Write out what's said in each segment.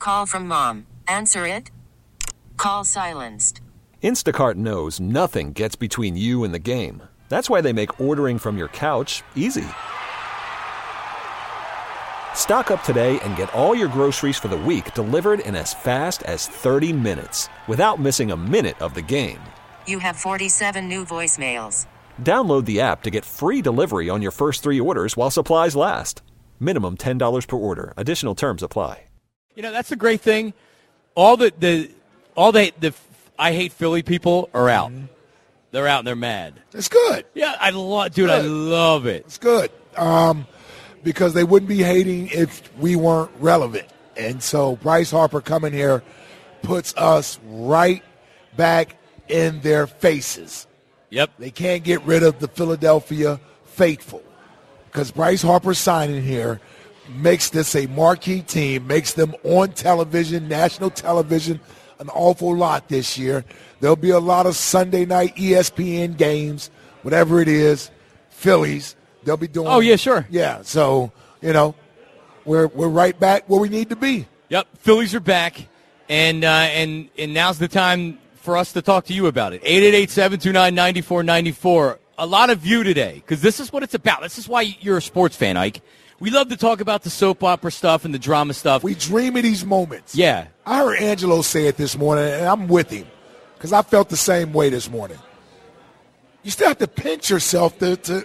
Call from mom. Answer it. Call silenced. Instacart knows nothing gets between you and the game. That's why they make ordering from your couch easy. Stock up today and get all your groceries for the week delivered in as fast as 30 minutes without missing a minute of the game. You have 47 new voicemails. Download the app to get free delivery on your first 3 orders while supplies last. Minimum $10 per order. Additional terms apply. You know, that's the great thing. All the I hate Philly people are out. They're out and they're mad. It's good. Yeah, I love it. It's good. Because they wouldn't be hating if we weren't relevant. And so Bryce Harper coming here puts us right back in their faces. Yep. They can't get rid of the Philadelphia faithful because Bryce Harper signing here makes this a marquee team, makes them on television, national television, an awful lot this year. There'll be a lot of Sunday night ESPN games, whatever it is, Phillies. They'll be doing. Oh, yeah, sure. Yeah, so, you know, we're right back where we need to be. Yep, Phillies are back, and now's the time for us to talk to you about it. 888-729-9494. A lot of you today, because this is what it's about. This is why you're a sports fan, Ike. We love to talk about the soap opera stuff and the drama stuff. We dream of these moments. Yeah. I heard Angelo say it this morning, and I'm with him because I felt the same way this morning. You still have to pinch yourself to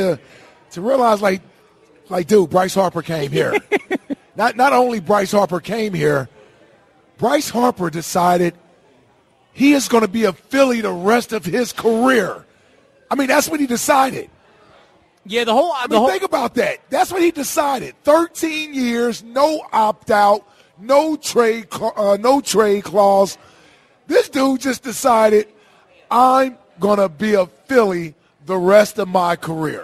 realize, like, dude, Bryce Harper came here. Not only Bryce Harper came here, Bryce Harper decided he is going to be a Philly the rest of his career. I mean, that's what he decided. Yeah, think about that. That's what he decided. 13 years, no opt-out, no trade clause. This dude just decided, I'm going to be a Philly the rest of my career.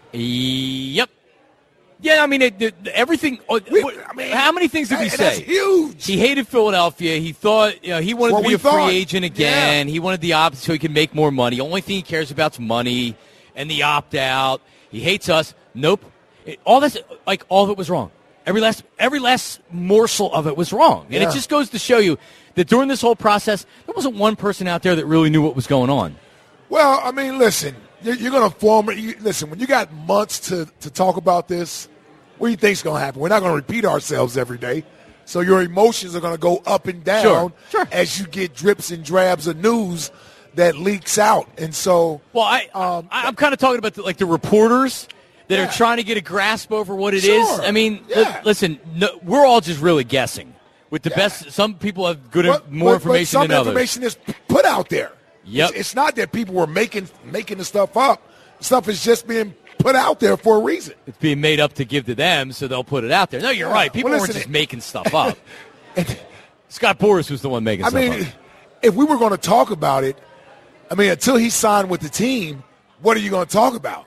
Yep. Yeah, I mean, everything. How many things did we say? That's huge. He hated Philadelphia. He thought he wanted to be a free agent again. Yeah. He wanted the opt so he could make more money. The only thing he cares about is money and the opt-out. He hates us. Nope. All of it was wrong. Every last morsel of it was wrong. And it just goes to show you that during this whole process, there wasn't one person out there that really knew what was going on. Well, I mean, listen, you're going to form – listen, when you got months to talk about this, what do you think's going to happen? We're not going to repeat ourselves every day. So your emotions are going to go up and down as you get drips and drabs of news that leaks out. And so – Well, I'm kind of talking about the reporters that are trying to get a grasp over what it is. I mean, listen, we're all just really guessing. With the best – some people have more information than others. Some information is put out there. Yep. It's not that people were making the stuff up. Stuff is just being put out there for a reason. It's being made up to give to them, so they'll put it out there. No, you're right. People weren't just making stuff up. Scott Boras was the one making stuff up. If we were going to talk about it, until he signed with the team, what are you going to talk about?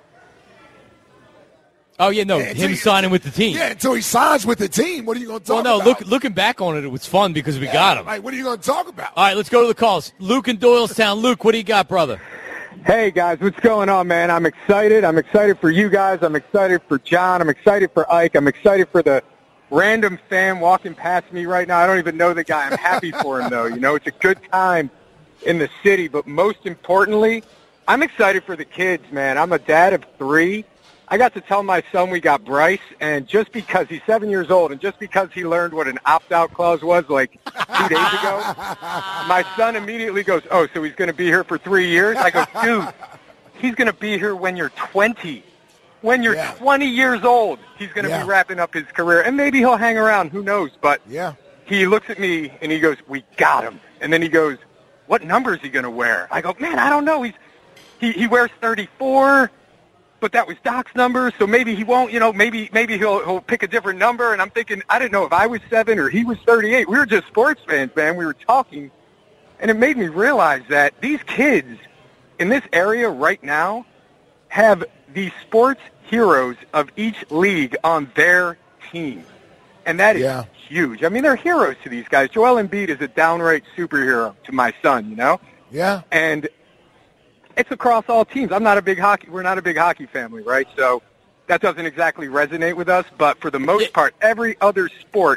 Oh, yeah, no, him signing with the team. Yeah, until he signs with the team, what are you going to talk about? Well, no, looking back on it was fun because we got him. Like, what are you going to talk about? All right, let's go to the calls. Luke in Doylestown. Luke, what do you got, brother? Hey, guys, what's going on, man? I'm excited. I'm excited for you guys. I'm excited for John. I'm excited for Ike. I'm excited for the random fan walking past me right now. I don't even know the guy. I'm happy for him, though. You know, it's a good time in the city. But most importantly, I'm excited for the kids, man. I'm a dad of 3. I got to tell my son we got Bryce, and just because he's 7 years old, and just because he learned what an opt-out clause was like 2 days ago, my son immediately goes, oh, so he's going to be here for 3 years? I go, dude, he's going to be here when you're 20. When you're 20 years old, he's going to be wrapping up his career, and maybe he'll hang around. Who knows? But he looks at me, and he goes, we got him. And then he goes, what number is he going to wear? I go, man, I don't know. He wears 34. But that was Doc's number, so maybe he won't, maybe he'll pick a different number. And I'm thinking, I didn't know if I was 7 or he was 38. We were just sports fans, man. We were talking, and it made me realize that these kids in this area right now have the sports heroes of each league on their team. And that is huge. I mean, they're heroes to these guys. Joel Embiid is a downright superhero to my son, Yeah. And it's across all teams. We're not a big hockey family, right? So that doesn't exactly resonate with us. But for the most part, every other sport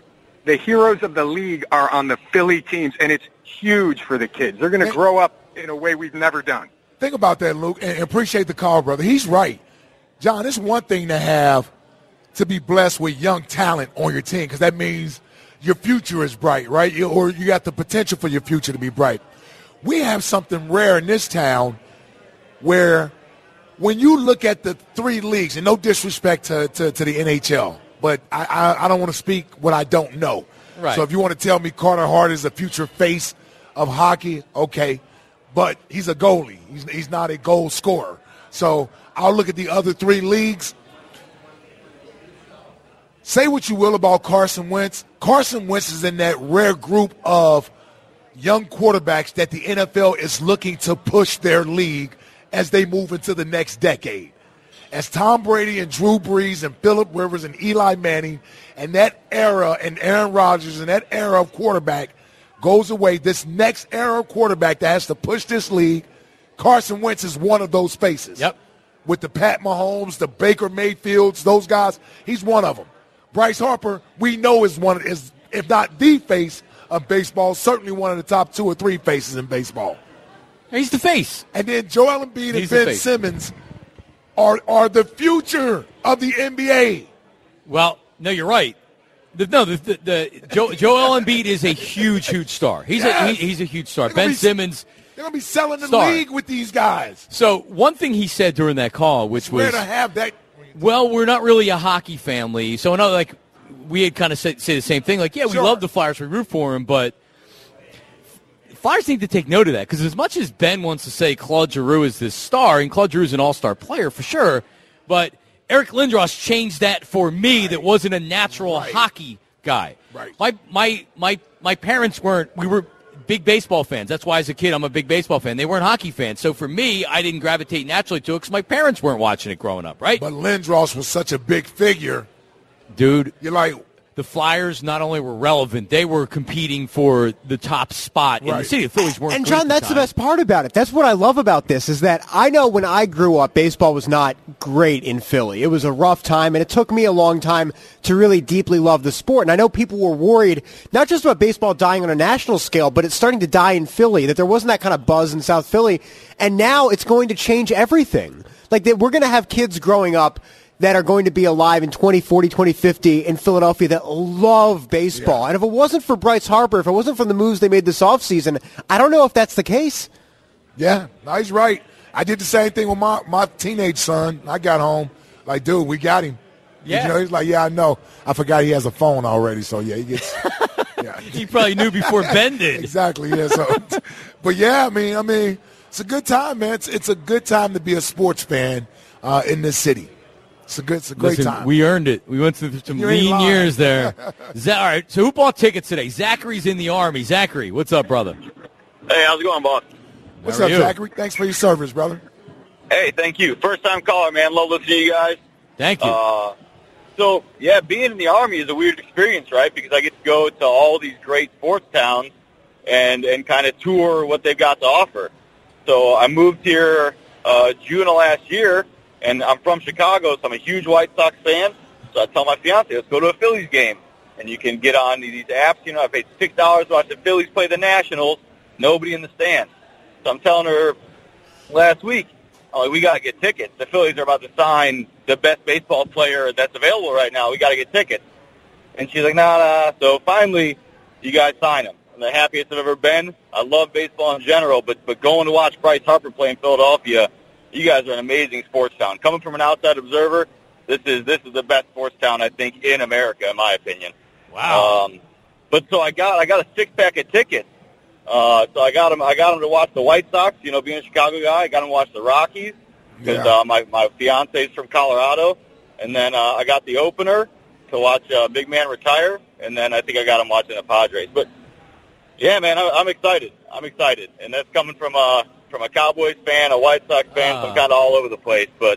the heroes of the league are on the Philly teams, and it's huge for the kids. They're going to grow up in a way we've never done. Think about that, Luke, and appreciate the call, brother. He's right. John, it's one thing to be blessed with young talent on your team, because that means your future is bright, right? Or you got the potential for your future to be bright. We have something rare in this town where when you look at the three leagues, and no disrespect to the NHL, but I don't want to speak what I don't know. Right. So if you want to tell me Carter Hart is the future face of hockey, okay. But he's a goalie. He's not a goal scorer. So I'll look at the other three leagues. Say what you will about Carson Wentz. Carson Wentz is in that rare group of young quarterbacks that the NFL is looking to push their league as they move into the next decade. As Tom Brady and Drew Brees and Phillip Rivers and Eli Manning and that era and Aaron Rodgers and that era of quarterback goes away, this next era of quarterback that has to push this league, Carson Wentz is one of those faces. Yep. With the Pat Mahomes, the Baker Mayfields, those guys, he's one of them. Bryce Harper, we know is if not the face of baseball, certainly one of the top 2 or 3 faces in baseball. He's the face. And then Joel Embiid and Ben Simmons are the future of the NBA. Well, no, you're right. Joel Embiid is a huge star. He's a huge star. Ben Simmons. They're going to be selling the league with these guys. So one thing he said during that call, which was, to have that. Well, we're not really a hockey family. So we had kind of say the same thing. Like, yeah, we love the Flyers, we root for them, but Flyers need to take note of that, because as much as Ben wants to say Claude Giroux is this star, and Claude Giroux is an all-star player for sure, but Eric Lindros changed that for me. That wasn't a natural hockey guy. Right. My parents weren't. We were big baseball fans. That's why as a kid I'm a big baseball fan. They weren't hockey fans. So for me, I didn't gravitate naturally to it because my parents weren't watching it growing up, right? But Lindros was such a big figure. Dude. You're like, the Flyers not only were relevant, they were competing for the top spot in the city. The Phillies weren't. And John, that's the best part about it. That's what I love about this, is that I know when I grew up, baseball was not great in Philly. It was a rough time, and it took me a long time to really deeply love the sport. And I know people were worried, not just about baseball dying on a national scale, but it's starting to die in Philly, that there wasn't that kind of buzz in South Philly. And now it's going to change everything. Like, we're going to have kids growing up that are going to be alive in 2040, 2050 in Philadelphia that love baseball. Yeah. And if it wasn't for Bryce Harper, if it wasn't for the moves they made this offseason, I don't know if that's the case. Yeah, no, he's right. I did the same thing with my teenage son. I got home, like, dude, we got him. Yeah. You know, he's like, yeah, I know. I forgot he has a phone already, so, yeah, he gets yeah. He probably knew before Ben did. Exactly, yeah. So, but, yeah, I mean, it's a good time, man. It's a good time to be a sports fan in this city. It's a great time. We earned it. We went through some lean years there. All right, so who bought tickets today? Zachary's in the Army. Zachary, what's up, brother? Hey, how's it going, boss? What's up, Zachary? Thanks for your service, brother. Hey, thank you. First-time caller, man. Love listening to you guys. Thank you. So, yeah, being in the Army is a weird experience, right? Because I get to go to all these great sports towns and kind of tour what they've got to offer. So I moved here June of last year, and I'm from Chicago, so I'm a huge White Sox fan. So I tell my fiance, let's go to a Phillies game. And you can get on these apps. You know, I paid $6 to watch the Phillies play the Nationals. Nobody in the stands. So I'm telling her last week, we got to get tickets. The Phillies are about to sign the best baseball player that's available right now. We got to get tickets. And she's like, nah. So finally, you guys sign him. I'm the happiest I've ever been. I love baseball in general, but going to watch Bryce Harper play in Philadelphia, you guys are an amazing sports town. Coming from an outside observer, this is the best sports town, I think, in America, in my opinion. Wow. But so I got a 6-pack of tickets. So I got him to watch the White Sox. You know, being a Chicago guy, I got him to watch the Rockies because my fiance's from Colorado, and then I got the opener to watch Big Man retire, and then I think I got him watching the Padres. But yeah, man, I'm excited. And that's coming from a Cowboys fan, a White Sox fan, so I'm kind of all over the place, but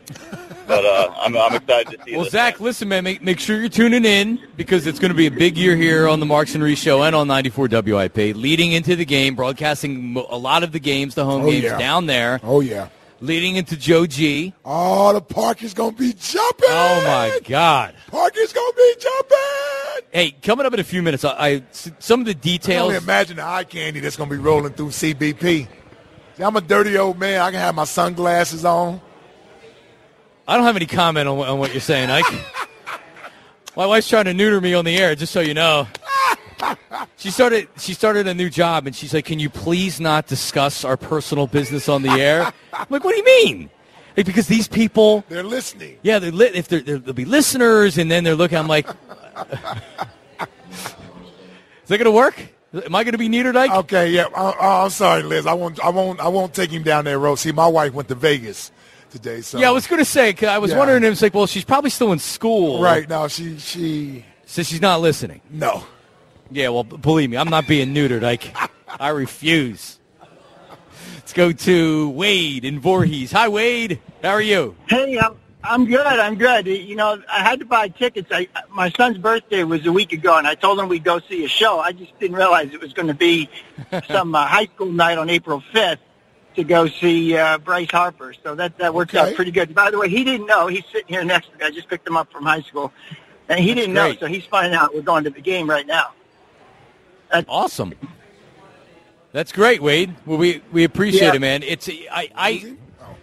I'm excited to see this. Well, Zach, listen, man, make sure you're tuning in because it's going to be a big year here on the Marks and Reese Show and on 94 WIP, leading into the game, broadcasting a lot of the games, the home games down there. Oh, yeah. Leading into Joe G. Oh, the park is going to be jumping. Oh, my God. Park is going to be jumping. Hey, coming up in a few minutes, some of the details. I can only imagine the eye candy that's going to be rolling through CBP. See, I'm a dirty old man. I can have my sunglasses on. I don't have any comment on what you're saying, Ike. My wife's trying to neuter me on the air, just so you know. She started a new job, and she's like, "Can you please not discuss our personal business on the air?" I'm like, "What do you mean?" Like, because these people, they're listening. Yeah, there'll be listeners, and then they're looking. I'm like, is that going to work? Am I going to be neutered, Ike? Okay, yeah. I'm sorry, Liz. I won't take him down that road. See, my wife went to Vegas today. So yeah, I was going to say, 'cause I was wondering. It was like, well, she's probably still in school, right? No, she so she's not listening. No. Yeah, well, believe me, I'm not being neutered. I refuse. Let's go to Wade in Voorhees. Hi, Wade. How are you? Hey, I'm good. I'm good. You know, I had to buy tickets. My son's birthday was a week ago, and I told him we'd go see a show. I just didn't realize it was going to be some high school night on April 5th to go see Bryce Harper. So that worked out pretty good. By the way, he didn't know. He's sitting here next to me. I just picked him up from high school, and he didn't know. So he's finding out we're going to the game right now. Awesome. That's great, Wade. Well, we appreciate it, man. It's I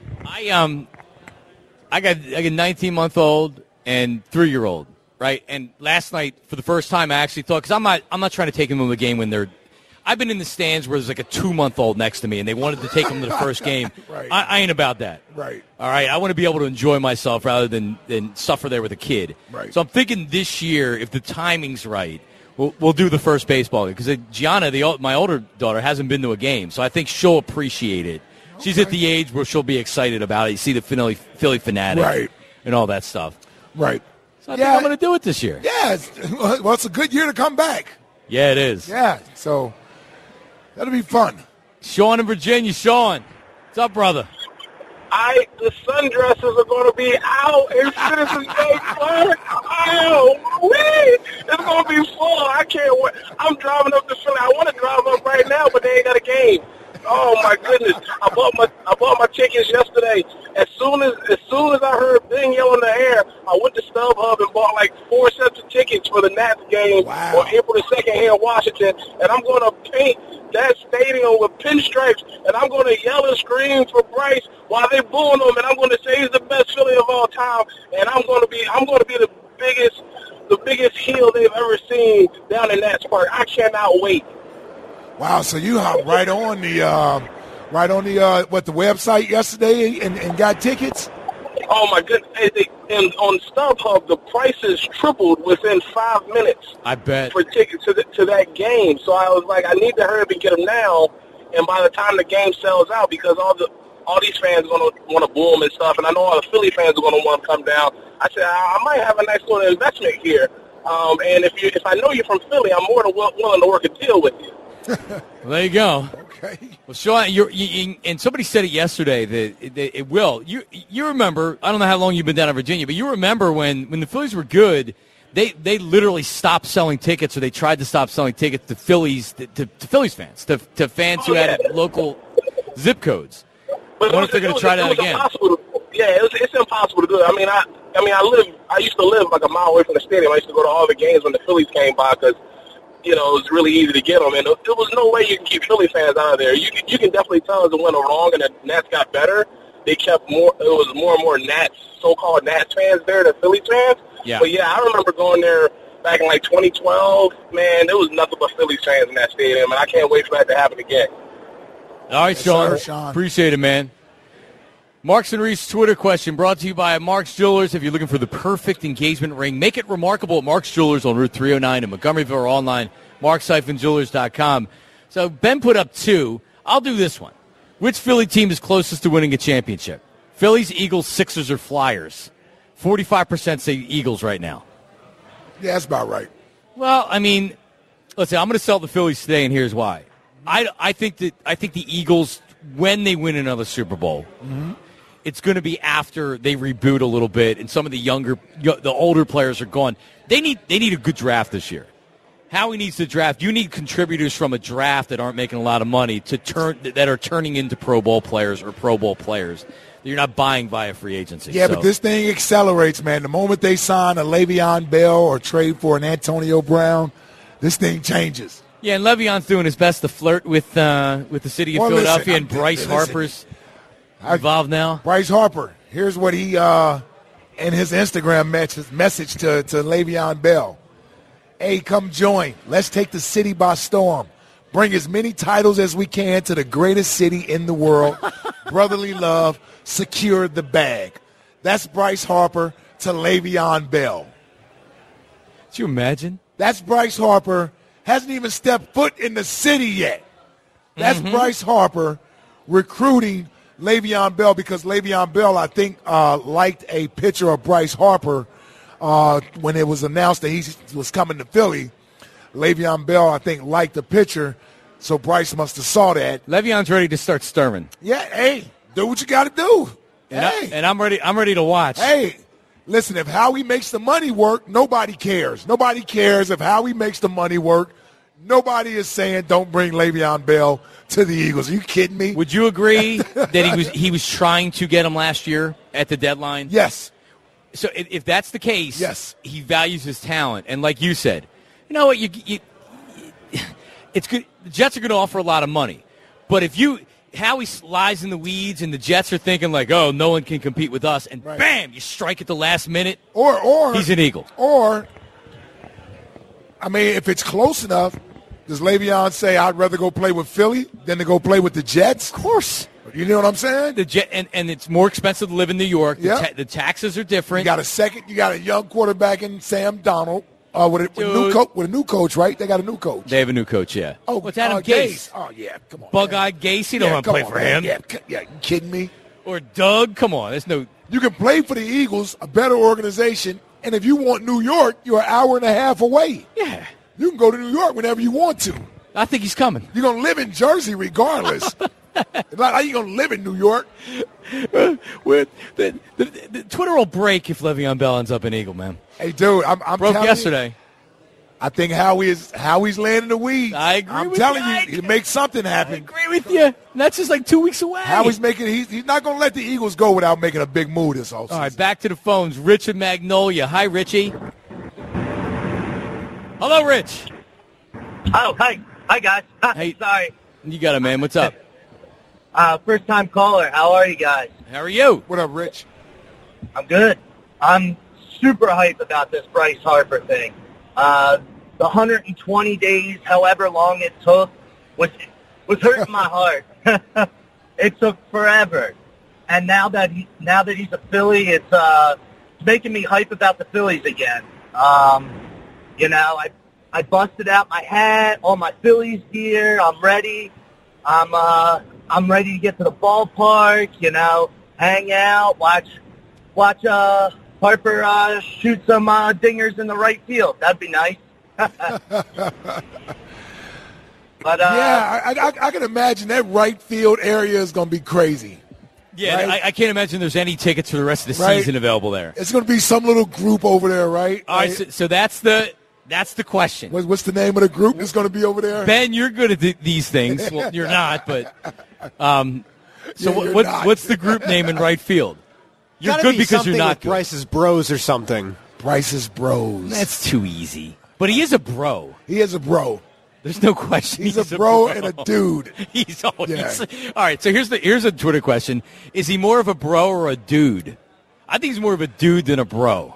got a 19-month-old and 3-year-old, right? And last night, for the first time, I actually thought, because I'm not trying to take them to the game when they're. I've been in the stands where there's like a 2-month-old next to me, and they wanted to take them to the first game. Right. I ain't about that. Right. All right. I want to be able to enjoy myself rather than suffer there with a kid. Right. So I'm thinking this year, if the timing's right, we'll do the first baseball game, because Gianna, my older daughter, hasn't been to a game, so I think she'll appreciate it. Okay. She's at the age where she'll be excited about it. You see the Philly Fanatic, right, and all that stuff. Right. So I think I'm going to do it this year. Yeah. It's a good year to come back. Yeah, it is. Yeah. So that'll be fun. Sean in Virginia. Sean, what's up, brother? The sundresses are going to be out in Citizens Bank Park. It's going to be full. I can't wait. I'm driving up to Philly. I want to drive up right now, but they ain't got a game. Oh my goodness! I bought my tickets yesterday. As soon as I heard Bing yell in the air, I went to StubHub and bought like 4 sets of tickets for the Nats game on April the 2nd here in Washington. And I'm going to paint that stadium with pinstripes, and I'm going to yell and scream for Bryce while they're booing him, and I'm going to say he's the best Philly of all time, and I'm going to be the biggest heel they've ever seen down in Nats Park. I cannot wait. Wow! So you hopped right on the website yesterday and got tickets? Oh my goodness! And on StubHub, the prices tripled within 5 minutes. I bet for tickets to that game. So I was like, I need to hurry up and get them now. And by the time the game sells out, because all these fans are going to want to boom and stuff, and I know all the Philly fans are going to want to come down. I said I might have a nice little investment here. And if I know you're from Philly, I'm more than willing to work a deal with you. Well, there you go. Okay. Well, Sean, and somebody said it yesterday that it will. You remember? I don't know how long you've been down in Virginia, but you remember when the Phillies were good, they literally stopped selling tickets, or they tried to stop selling tickets to Phillies fans, to fans who had local zip codes. But I wonder if they're going to try that again. It's impossible to do it. I used to live like a mile away from the stadium. I used to go to all the games when the Phillies came by because, it was really easy to get them. And there was no way you can keep Philly fans out of there. You can definitely tell as it went along and the Nats got better. They kept more. It was more and more Nats, so-called Nats fans there than Phillies fans. Yeah. But, I remember going there back in like 2012. Man, there was nothing but Phillies fans in that stadium, and I can't wait for that to happen again. All right, Sean. Appreciate it, man. Marks and Reese Twitter question brought to you by Mark's Jewelers. If you're looking for the perfect engagement ring, make it remarkable at Mark's Jewelers on Route 309 in Montgomeryville, or online, marks-jewelers.com. So Ben put up 2. I'll do this one. Which Philly team is closest to winning a championship? Phillies, Eagles, Sixers, or Flyers? 45% say Eagles right now. Yeah, that's about right. Well, let's say I'm going to sell the Phillies today, and here's why. I think the Eagles, when they win another Super Bowl, it's going to be after they reboot a little bit, and some of the older players are gone. They need a good draft this year. Howie needs to draft. You need contributors from a draft that aren't making a lot of money that are turning into Pro Bowl players or Pro Bowl players. you're not buying via free agency. Yeah, but this thing accelerates, man. The moment they sign a Le'Veon Bell or trade for an Antonio Brown, this thing changes. Yeah, and Le'Veon's doing his best to flirt with the city of Philadelphia, and Bryce Harper's involved now. Bryce Harper, here's what he in his Instagram message to Le'Veon Bell. Hey, come join. Let's take the city by storm. Bring as many titles as we can to the greatest city in the world. Brotherly love. Secure the bag. That's Bryce Harper to Le'Veon Bell. Could you imagine? That's Bryce Harper. Hasn't even stepped foot in the city yet. That's Bryce Harper recruiting Le'Veon Bell, because Le'Veon Bell, I think, liked a picture of Bryce Harper when it was announced that he was coming to Philly. Le'Veon Bell, I think, liked the picture, so Bryce must have saw that. Le'Veon's ready to start stirring. Yeah, hey, do what you got to do. And I'm ready. I'm ready to watch. Hey, listen, if Howie makes the money work, nobody cares. Nobody cares if Howie makes the money work. Nobody is saying don't bring Le'Veon Bell to the Eagles. Are you kidding me? Would you agree that he was trying to get him last year at the deadline? Yes. So if that's the case, yes, he values his talent. And like you said, you know what? It's good. The Jets are going to offer a lot of money, but if Howie lies in the weeds and the Jets are thinking like, oh, no one can compete with us, and bam, you strike at the last minute, or he's an Eagle. Or, I mean, if it's close enough, does Le'Veon say, I'd rather go play with Philly than to go play with the Jets? Of course. You know what I'm saying? And it's more expensive to live in New York. Yep. The taxes are different. You got a young quarterback in Sam Darnold with a new coach, right? They got a new coach. They have a new coach, yeah. Oh, what's Adam Gase? Oh, yeah, come on. Bug-eyed Gase? You don't want to play for him. Yeah, you kidding me? Or Doug? Come on. There's no. You can play for the Eagles, a better organization, and if you want New York, you're an hour and a half away. Yeah. You can go to New York whenever you want to. I think he's coming. You're going to live in Jersey regardless. It's not like you're going to live in New York. The Twitter will break if Le'Veon Bell ends up an Eagle, man. Hey, dude, I'm broke telling yesterday. You, I think Howie's landing the weeds. I agree I'm with telling you. He make something happen. I agree with you. And that's just like 2 weeks away. Howie's making. He's not going to let the Eagles go without making a big move this offseason. All right, back to the phones. Rich in Magnolia. Hi, Richie. Hello, Rich. Oh, hi guys. Hey, sorry. You got it, man. What's up? First time caller. How are you guys? How are you? What up, Rich? I'm good. I'm super hyped about this Bryce Harper thing. The 120 days, however long it took, was hurting my heart. It took forever, and now that he's a Philly, it's making me hype about the Phillies again. I busted out my hat, all my Phillies gear. I'm ready. I'm ready to get to the ballpark. Hang out, watch Harper shoot some dingers in the right field. That'd be nice. But yeah, I can imagine that right field area is going to be crazy. Yeah, right? I can't imagine there's any tickets for the rest of the season available there. It's going to be some little group over there, right? All right, so that's the question. What's the name of the group that's going to be over there? Ben, you're good at these things. Well, you're not, but what's the group name in right field? You're good because you're not good. Bryce's Bros or something. Bryce's Bros. That's too easy. But he is a bro. He is a bro. There's no question. He's a bro and a dude. He's always. Yeah. All right, so here's a Twitter question. Is he more of a bro or a dude? I think he's more of a dude than a bro.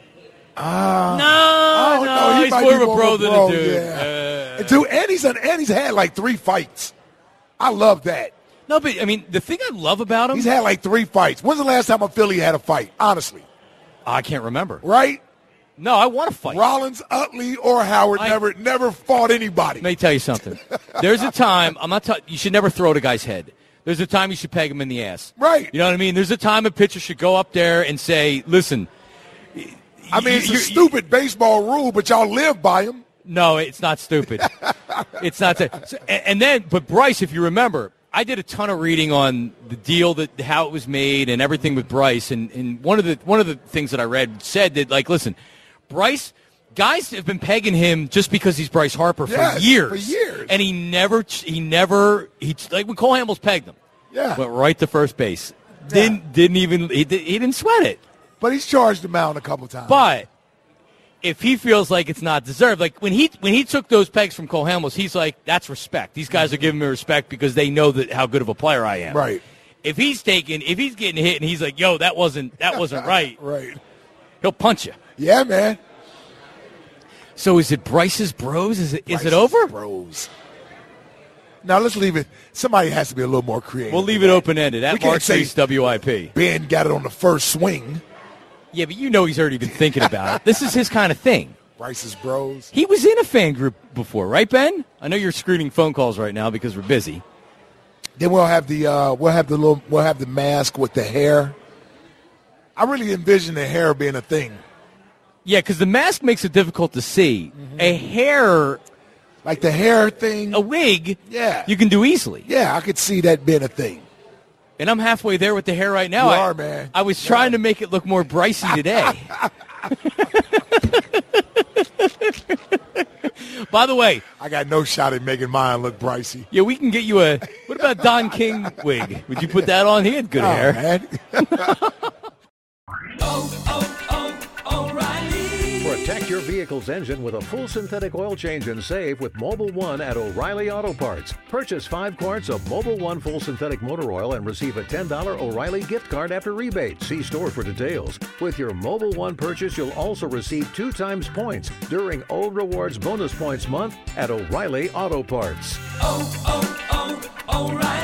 No, he's more of a bro than a dude. Yeah. Dude, and he's had like 3 fights. I love that. No, but, I mean, the thing I love about him. He's had like 3 fights. When's the last time a Philly had a fight, honestly? I can't remember. Right? No, I want to fight. Rollins, Utley, or Howard never fought anybody. Let me tell you something. There's a time, you should never throw at a guy's head. There's a time you should peg him in the ass. Right. You know what I mean? There's a time a pitcher should go up there and say, listen. I mean, it's a stupid baseball rule, but y'all live by them. No, it's not stupid. It's not. But Bryce, if you remember, I did a ton of reading on the deal, how it was made, and everything with Bryce. And one of the things that I read said that, like, listen, Bryce, guys have been pegging him just because he's Bryce Harper for years. For years. And he like when Cole Hamels pegged him. Yeah. Went right to first base. Didn't even he didn't sweat it. But he's charged the mound a couple times. But if he feels like it's not deserved, like when he took those pegs from Cole Hamels, he's like, that's respect. These guys are giving me respect because they know that how good of a player I am. Right. If he's getting hit and he's like, yo, that wasn't right. Right. He'll punch you. Yeah, man. So is it Bryce's Bros? Is it Bryce's over? Bros. Now let's leave it. Somebody has to be a little more creative. We'll leave it open-ended. At Mark Chase WIP. Ben got it on the first swing. Yeah, but you know he's already been thinking about it. This is his kind of thing. Bryce's Bros. He was in a fan group before, right, Ben? I know you're screening phone calls right now because we're busy. Then we'll have the mask with the hair. I really envision the hair being a thing. Yeah, because the mask makes it difficult to see. Mm-hmm. A hair, like the hair thing, a wig. Yeah, you can do easily. Yeah, I could see that being a thing. And I'm halfway there with the hair right now. You are, man. I was trying to make it look more Brycey today. By the way, I got no shot at making mine look Brycey. Yeah, we can get you a. What about Don King wig? Would you put that on? He had good hair. Man. Protect your vehicle's engine with a full synthetic oil change and save with Mobil 1 at O'Reilly Auto Parts. Purchase 5 quarts of Mobil 1 full synthetic motor oil and receive a $10 O'Reilly gift card after rebate. See store for details. With your Mobil 1 purchase, you'll also receive 2 times points during O Rewards Bonus Points Month at O'Reilly Auto Parts. O'Reilly.